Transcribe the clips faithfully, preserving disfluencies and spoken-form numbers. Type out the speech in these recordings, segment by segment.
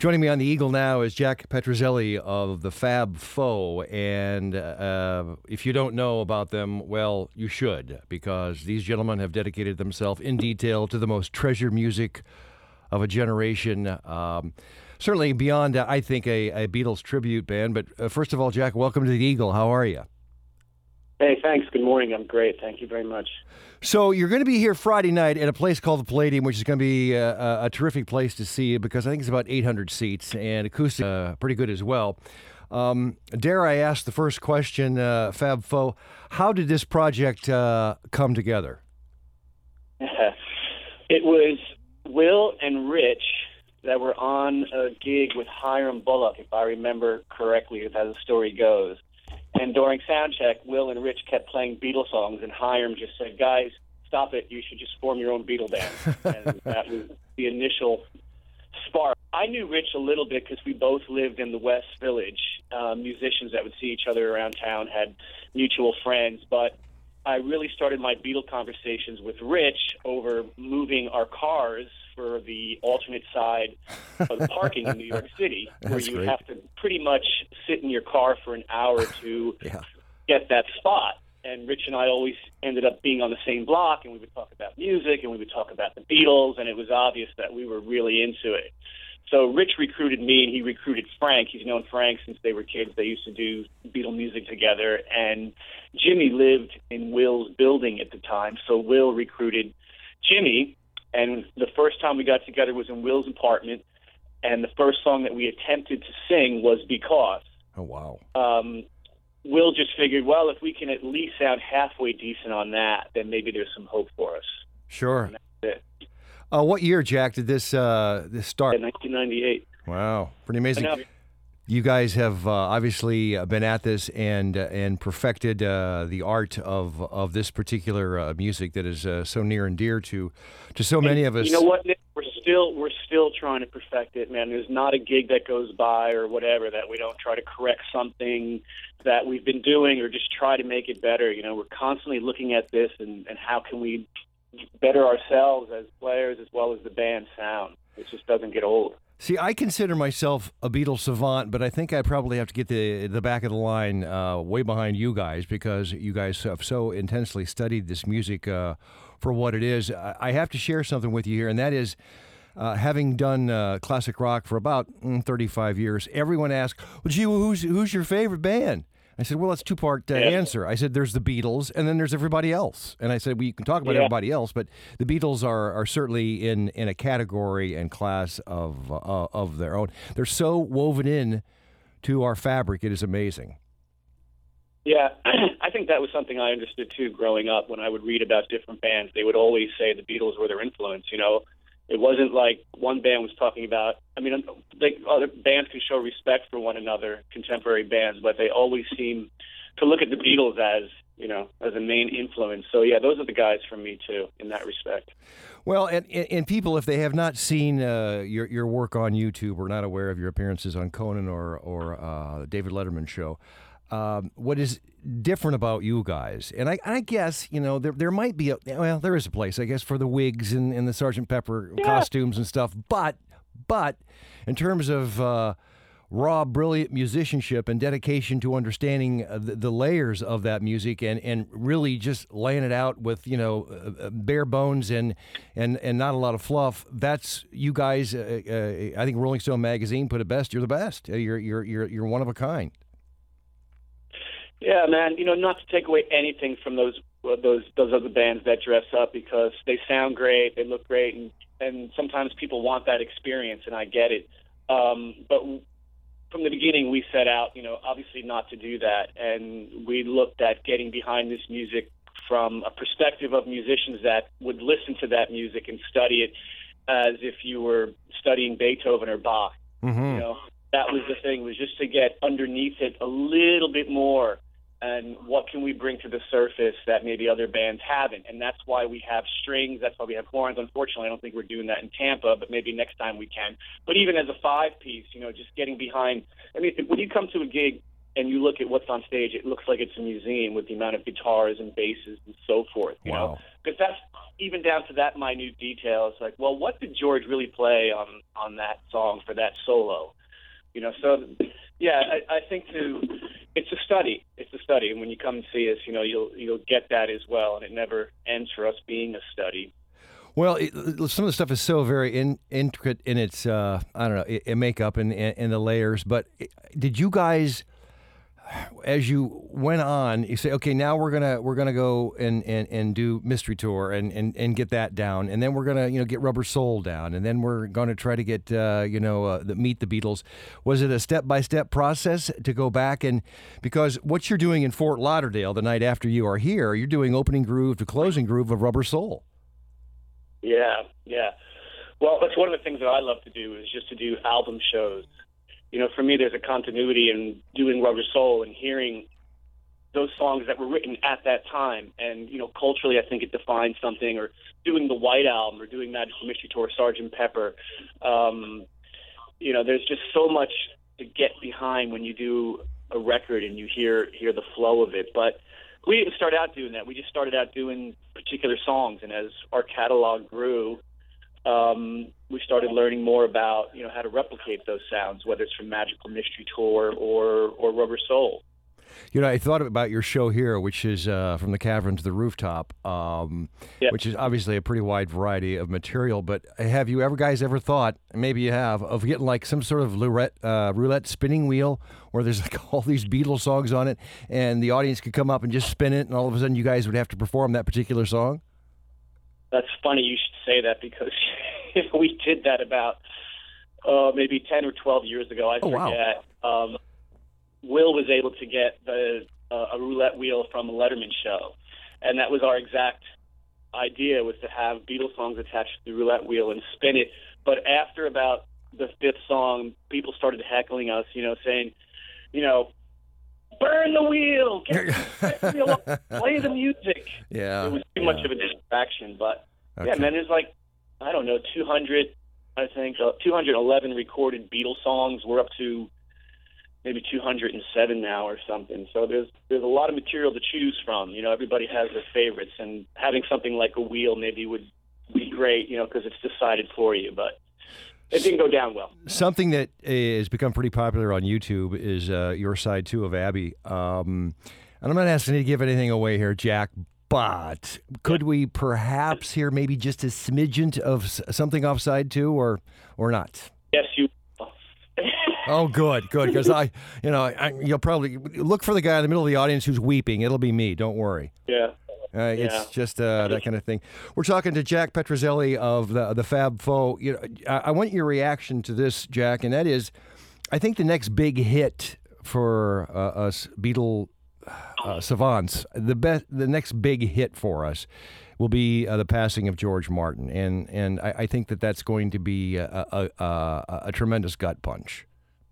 Joining me on the Eagle now is Jack Petrozelli of the Fab Four, and uh, if you don't know about them, well, you should, because these gentlemen have dedicated themselves in detail to the most treasured music of a generation. Um, certainly beyond, uh, I think, a, a Beatles tribute band. But uh, first of all, Jack, welcome to the Eagle. How are you? Hey, thanks. Good morning. I'm great. Thank you very much. So you're going to be here Friday night at a place called the Palladium, which is going to be a, a terrific place to see because I think it's about eight hundred seats and acoustic uh, pretty good as well. Um, dare I ask the first question, uh, Fab Four, how did this project uh, come together? It was Will and Rich that were on a gig with Hiram Bullock, if I remember correctly, as the story goes. And during soundcheck, Will and Rich kept playing Beatles songs, and Hiram just said, guys, stop it. You should just form your own Beatle band. And that was the initial spark. I knew Rich a little bit because we both lived in the West Village. Uh, musicians that would see each other around town had mutual friends. But I really started my Beatle conversations with Rich over moving our cars for the alternate side of the parking in New York City, where That's you great. have to pretty much sit in your car for an hour to Yeah. get that spot. And Rich and I always ended up being on the same block, and we would talk about music, and we would talk about the Beatles, and it was obvious that we were really into it. So Rich recruited me, and he recruited Frank. He's known Frank since they were kids. They used to do Beatle music together. And Jimmy lived in Will's building at the time, so Will recruited Jimmy. And the first time we got together was in Will's apartment, and the first song that we attempted to sing was Because. Oh, wow. Um, Will just figured, well, if we can at least sound halfway decent on that, then maybe there's some hope for us. Sure. And that's it. Uh, what year, Jack, did this uh, this start? In nineteen ninety-eight. Wow, pretty amazing. I know. You guys have uh, obviously uh, been at this and uh, and perfected uh, the art of of this particular uh, music that is uh, so near and dear to to so many of us. You know what, Nick? We're still we're still trying to perfect it, man. There's not a gig that goes by or whatever that we don't try to correct something that we've been doing or just try to make it better. You know, we're constantly looking at this and, and how can we better ourselves as players as well as the band sound. It just doesn't get old. See, I consider myself a Beatles savant, but I think I probably have to get the the back of the line uh, way behind you guys because you guys have so intensely studied this music uh, for what it is. I I have to share something with you here, and that is, uh, having done uh, classic rock for about mm, thirty-five years, everyone asks, well, gee, who's, who's your favorite band? I said, well, that's a two-part uh, Yeah. answer. I said, there's the Beatles, and then there's everybody else. And I said, we can talk about Yeah. everybody else, but the Beatles are are certainly in, in a category and class of uh, of their own. They're so woven in to our fabric. It is amazing. Yeah, I think that was something I understood too growing up. When I would read about different bands, they would always say the Beatles were their influence. You know, it wasn't like one band was talking about. I mean, like other bands can show respect for one another, contemporary bands, but they always seem to look at the Beatles as, you know, as a main influence. So yeah, those are the guys for me too, in that respect. Well, and, and, and people, if they have not seen uh, your your work on YouTube or not aware of your appearances on Conan or or uh, David Letterman show, um, what is different about you guys? And I, I guess, you know, there there might be a, well, there is a place, I guess, for the wigs and, and the Sergeant Pepper Yeah. costumes and stuff. But but in terms of uh, raw, brilliant musicianship and dedication to understanding uh, the, the layers of that music and, and really just laying it out with, you know, uh, uh, bare bones and, and, and not a lot of fluff, that's you guys. Uh, uh, I think Rolling Stone magazine put it best. You're the best. Uh, You're you're you're you're one of a kind. Yeah, man. You know, not to take away anything from those uh, those those other bands that dress up because they sound great, they look great, and and sometimes people want that experience, and I get it. Um, but from the beginning, we set out, you know, obviously not to do that, and we looked at getting behind this music from a perspective of musicians that would listen to that music and study it as if you were studying Beethoven or Bach. Mm-hmm. You know, that was the thing, was just to get underneath it a little bit more. And what can we bring to the surface that maybe other bands haven't? And that's why we have strings. That's why we have horns. Unfortunately, I don't think we're doing that in Tampa, but maybe next time we can. But even as a five-piece, you know, just getting behind. I mean, when you come to a gig and you look at what's on stage, it looks like it's a museum with the amount of guitars and basses and so forth. You Wow. know, because that's even down to that minute detail. It's like, well, what did George really play on on that song for that solo? You know, so yeah, I, I think to it's a study. It's a study, and when you come and see us, you know, you'll you'll get that as well, and it never ends for us being a study. Well, it, some of the stuff is so very in, intricate in its, uh, I don't know, it, it makeup and, and, and the layers. But did you guys, as you went on, you say, okay, now we're gonna we're gonna go and, and, and do Mystery Tour and, and, and get that down, and then we're gonna you know get Rubber Soul down, and then we're gonna try to get uh, you know uh, the, meet the Beatles. Was it a step by step process to go back and because what you're doing in Fort Lauderdale the night after you are here, you're doing opening groove to closing groove of Rubber Soul. Yeah, yeah. Well, that's one of the things that I love to do is just to do album shows. You know, for me, there's a continuity in doing Rubber Soul and hearing those songs that were written at that time. And, you know, culturally, I think it defines something. Or doing the White Album or doing Magical Mystery Tour, Sergeant Pepper. Um, you know, there's just so much to get behind when you do a record and you hear hear the flow of it. But we didn't start out doing that. We just started out doing particular songs, and as our catalog grew, um, we started learning more about, you know, how to replicate those sounds, whether it's from Magical Mystery Tour or or Rubber Soul. You know, I thought about your show here, which is uh, From the Cavern to the Rooftop, um, Yeah. which is obviously a pretty wide variety of material. But have you ever, guys, ever thought, maybe you have, of getting like some sort of roulette, uh, roulette spinning wheel where there's like all these Beatles songs on it, and the audience could come up and just spin it, and all of a sudden you guys would have to perform that particular song? That's funny you should say that because we did that about uh, maybe ten or twelve years ago. I Oh, wow. forget. Um, Will was able to get the, uh, a roulette wheel from a Letterman show, and that was our exact idea, was to have Beatles songs attached to the roulette wheel and spin it. But after about the fifth song, people started heckling us, you know, saying, you know, burn the wheel, get, get the wheel up, play the music. Yeah. It was too yeah. much of a distraction, but Okay. yeah, man, there's like, I don't know, two hundred, I think, uh, two hundred eleven recorded Beatles songs. We're up to maybe two hundred seven now or something. So there's there's a lot of material to choose from. You know, everybody has their favorites, and having something like a wheel maybe would be great, you know, because it's decided for you. But it didn't go down well. Something that has become pretty popular on YouTube is uh, your side two of Abbey. Um, and I'm not asking you to give anything away here, Jack, but could we perhaps hear maybe just a smidgen of s- something off side two, or or not? Yes, you. Oh, good, good, because I, you know, I, you'll probably look for the guy in the middle of the audience who's weeping. It'll be me. Don't worry. Yeah. Uh, Yeah. It's just uh, that kind of thing. We're talking to Jack Petrozelli of the the Fab Four. You know, I, I want your reaction to this, Jack, and that is, I think the next big hit for uh, us Beatle uh, savants, the best, the next big hit for us will be uh, the passing of George Martin, and and I, I think that that's going to be a, a, a, a tremendous gut punch.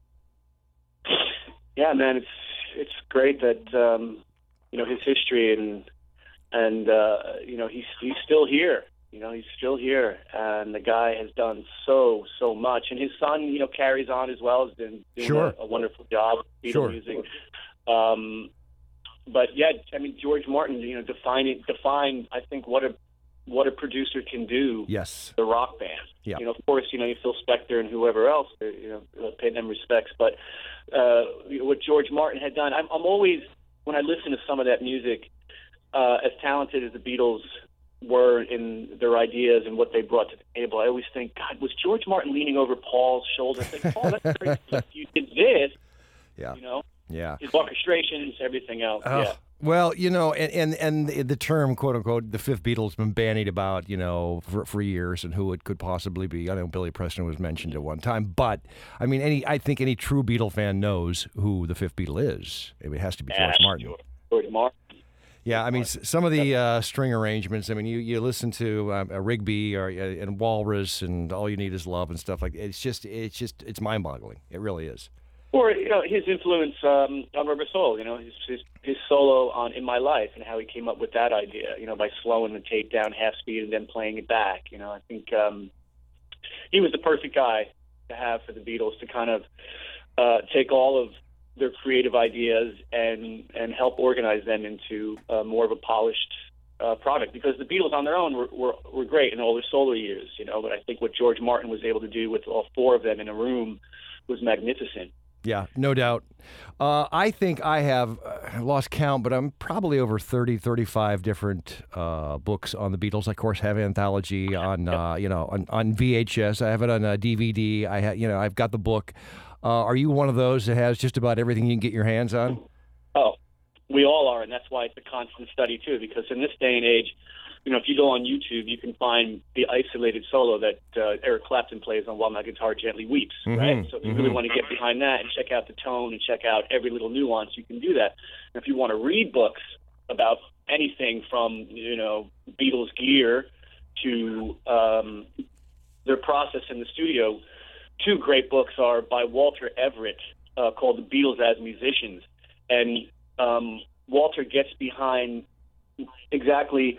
Yeah, man, it's it's great that um, you know, his history and and uh, you know, he's he's still here. You know, he's still here, and the guy has done so so much. And his son, you know, carries on as well. Has been doing Sure. a, a wonderful job with Beatle Sure. music. Um, but yeah, I mean, George Martin, you know, defining define I think what a what a producer can do. Yes. The rock band. Yeah. You know, of course, you know, you Phil Spector and whoever else, you know, pay them respects. But uh, what George Martin had done, I'm, I'm always, when I listen to some of that music, uh, as talented as the Beatles were in their ideas and what they brought to the table, I always think, God, was George Martin leaning over Paul's shoulder? I think, Paul, that's great. If you did this, Yeah. you know, Yeah. his orchestrations, everything else. Oh, Yeah. well, you know, and, and and the the term "quote unquote" the fifth Beatles been bandied about, you know, for, for years, and who it could possibly be. I know Billy Preston was mentioned at one time, but I mean, any I think any true Beatle fan knows who the fifth Beatle is. It has to be George Yeah, Martin. George Martin. Yeah, I mean, s- some of the uh, string arrangements. I mean, you, you listen to um, a Rigby or uh, and Walrus and All You Need Is Love and stuff like that. It's just it's just it's mind boggling. It really is. Or, you know, his influence um, on Rubber Soul, you know, his, his his solo on In My Life and how he came up with that idea, you know, by slowing the tape down half speed and then playing it back. You know, I think um, he was the perfect guy to have for the Beatles to kind of uh, take all of their creative ideas and and help organize them into uh, more of a polished uh, product. Because the Beatles on their own were, were were great in all their solo years, you know. But I think what George Martin was able to do with all four of them in a room was magnificent. Yeah, no doubt. Uh, I think I have uh, lost count, but I'm probably over thirty, thirty-five different uh, books on the Beatles. I, of course, have anthology on, uh, you know, on, on V H S. I have it on uh, D V D. I ha- you know, I've got the book. Uh, are you one of those that has just about everything you can get your hands on? Oh, we all are, and that's why it's a constant study too. Because in this day and age, you know, if you go on YouTube, you can find the isolated solo that uh, Eric Clapton plays on While My Guitar Gently Weeps, Mm-hmm. right? So if you Mm-hmm. really want to get behind that and check out the tone and check out every little nuance, you can do that. And if you want to read books about anything from, you know, Beatles gear to um, their process in the studio, two great books are by Walter Everett uh, called The Beatles as Musicians. And um, Walter gets behind exactly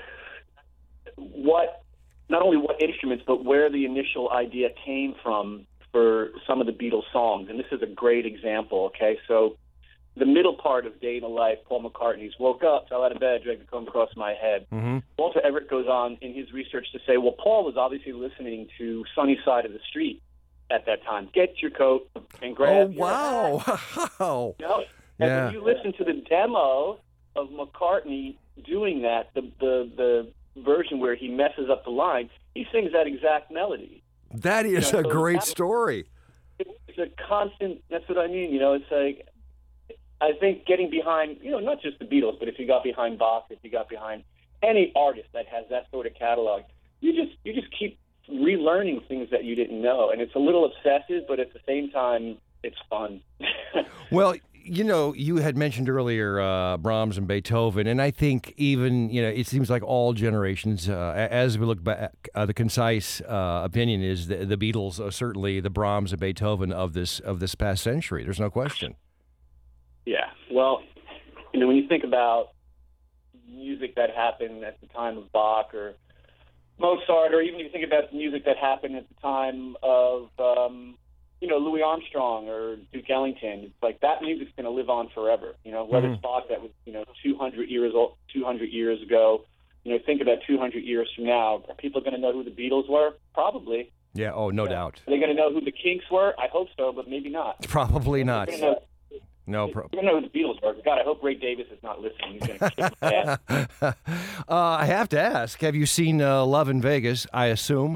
what, not only what instruments, but where the initial idea came from for some of the Beatles songs. And this is a great example, okay? So the middle part of Day in the Life, Paul McCartney's woke up, fell out of bed, dragged the comb across my head. Mm-hmm. Walter Everett goes on in his research to say, well, Paul was obviously listening to Sunny Side of the Street at that time. Get your coat and grab Oh, your wow. Wow. You know? And Yeah. when you listen to the demo of McCartney doing that, the, the, the version where he messes up the line, he sings that exact melody. That is You know, a so great that- story. It's a constant, that's what I mean, you know, it's like, I think getting behind, you know, not just the Beatles, but if you got behind Bach, if you got behind any artist that has that sort of catalog, you just you just keep relearning things that you didn't know. And it's a little obsessive, but at the same time, it's fun. Well, you know, you had mentioned earlier uh, Brahms and Beethoven, and I think even, you know, it seems like all generations, uh, as we look back, uh, the concise uh, opinion is the, the Beatles are certainly the Brahms and Beethoven of this of this past century. There's no question. Yeah. Well, you know, when you think about music that happened at the time of Bach or Mozart, or even if you think about the music that happened at the time of, um, you know, Louis Armstrong or Duke Ellington, it's like that music's going to live on forever. You know, whether Mhm. it's Bach that was, you know, two hundred years old, two hundred years ago. You know, think about two hundred years from now. Are people going to know who the Beatles were? Probably. Yeah. Oh, no Yeah. doubt. Are they going to know who the Kinks were? I hope so, but maybe not. Probably not. They're gonna know- No. Pro- You're going to know who the Beatles were. God, I hope Ray Davis is not listening. He's going to kick my ass. uh, I have to ask: have you seen uh, Love in Vegas? I assume.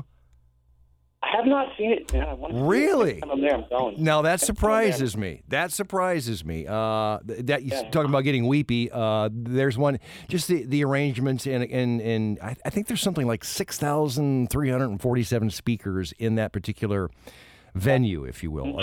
I have not seen it. Yeah, I want to see it. Really? Next time I'm there, I'm going. Now that Next time I'm there. surprises me. That surprises me. Uh, th- that you Yeah. talking about getting weepy. Uh, there's one, just the, the arrangements, and and and I, I think there's something like six thousand three hundred and forty-seven speakers in that particular venue, if you will. Uh,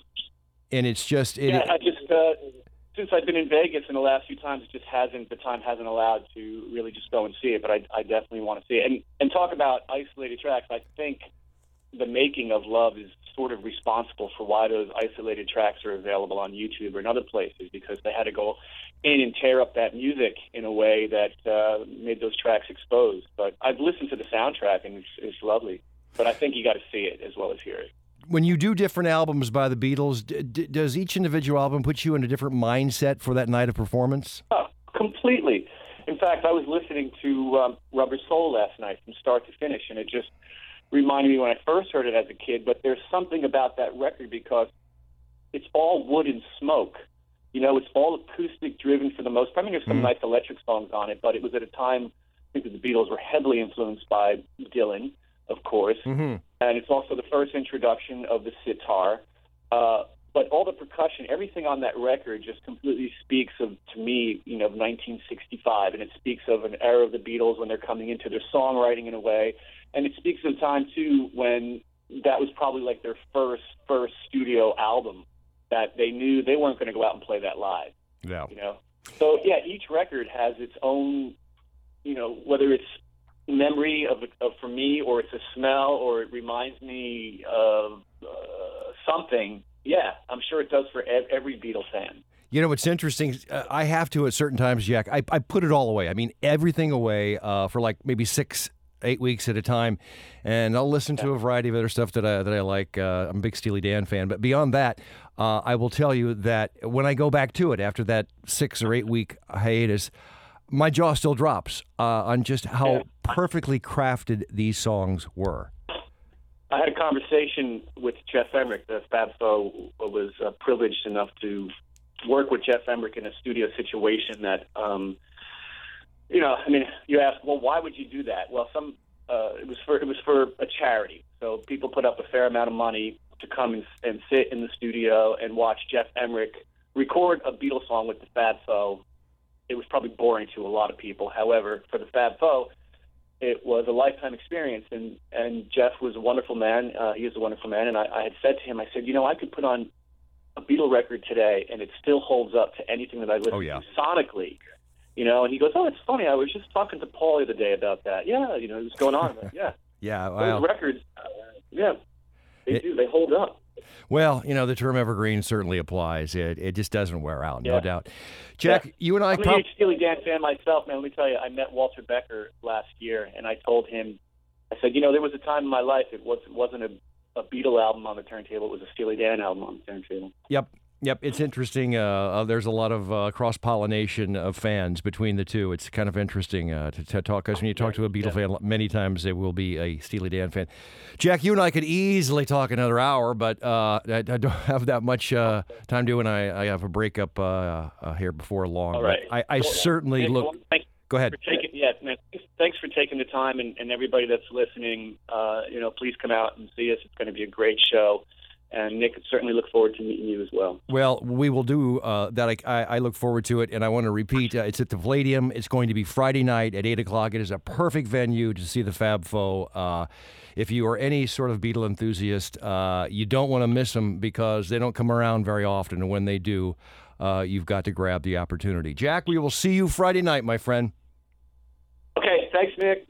And it's just it, Yeah, I just uh, since I've been in Vegas in the last few times, it just hasn't the time hasn't allowed to really just go and see it. But I, I definitely want to see it. And and talk about isolated tracks. I think the making of Love is sort of responsible for why those isolated tracks are available on YouTube or in other places, because they had to go in and tear up that music in a way that uh, made those tracks exposed. But I've listened to the soundtrack and it's, it's lovely. But I think you got to see it as well as hear it. when you do different albums by the Beatles, d- d- does each individual album put you in a different mindset for that night of performance? Oh, completely. In fact, I was listening to um, Rubber Soul last night from start to finish, and it just reminded me when I first heard it as a kid. But there's something about that record because it's all wood and smoke. You know, it's all acoustic driven for the most part. I mean, there's some Mhm. nice electric songs on it, but it was at a time, I think that the Beatles were heavily influenced by Dylan, of course. Mm-hmm. And it's also the first introduction of the sitar. Uh, but all the percussion, everything on that record just completely speaks of, to me, you know, nineteen sixty-five, and it speaks of an era of the Beatles when they're coming into their songwriting in a way, and it speaks of a time, too, when that was probably like their first, first studio album that they knew they weren't going to go out and play that live, Yeah. you know? So, yeah, each record has its own, you know, whether it's memory of, of for me, or it's a smell, or it reminds me of uh, something. Yeah, I'm sure it does for ev- every Beatles fan. You know, what's interesting, uh, I have to at certain times, Jack, I, I put it all away. I mean, everything away uh, for like maybe six, eight weeks at a time. And I'll listen to a variety of other stuff that I, that I like. Uh, I'm a big Steely Dan fan. But beyond that, uh, I will tell you that when I go back to it after that six or eight week hiatus, my jaw still drops uh, on just how Yeah. perfectly crafted these songs were. I had a conversation with Jeff Emmerich. The Fab Four was uh, privileged enough to work with Jeff Emmerich in a studio situation that, um, you know, I mean, you ask, well, why would you do that? Well, some uh, it was for it was for a charity. So people put up a fair amount of money to come and, and sit in the studio and watch Jeff Emmerich record a Beatles song with the Fab Four. It was probably boring to a lot of people. However, for the Fab Four, it was a lifetime experience, and, and Jeff was a wonderful man. Uh, he is a wonderful man, and I, I had said to him, I said, you know, I could put on a Beatle record today, and it still holds up to anything that I listen Oh, yeah. to sonically. You know, and he goes, oh, it's funny. I was just talking to Paul the other day about that. Yeah, you know, what's going on? I'm like, yeah, Yeah, those well, records, uh, yeah, they It- do. They hold up. well, you know, the term evergreen certainly applies. It it just doesn't wear out, no Yeah. doubt. Jack, Yeah. you and I I'm a prob- huge Steely Dan fan myself, man. Let me tell you, I met Walter Becker last year, and I told him, I said, you know, there was a time in my life it, was, it wasn't a, a Beatle album on the turntable. It was a Steely Dan album on the turntable. Yep. Yep, it's interesting. Uh, uh, there's a lot of uh, cross-pollination of fans between the two. It's kind of interesting uh, to, to talk, because when you talk to a Beatle fan, many times they will be a Steely Dan fan. Jack, you and I could easily talk another hour, but uh, I, I don't have that much uh, time to, and I, I have a breakup uh, uh, here before long. All But right. I, I Well, certainly Nick, look... well, thank Go you ahead. for taking, yeah, man, thanks for taking the time, and, and everybody that's listening, uh, you know, please come out and see us. It's going to be a great show. And Nick, certainly look forward to meeting you as well. Well, we will do uh, that. I, I, I look forward to it, and I want to repeat, uh, it's at the Palladium. It's going to be Friday night at eight o'clock. It is a perfect venue to see the Fab Four. Uh, if you are any sort of Beatle enthusiast, uh, you don't want to miss them because they don't come around very often, and when they do, uh, you've got to grab the opportunity. Jack, we will see you Friday night, my friend. Okay, thanks, Nick.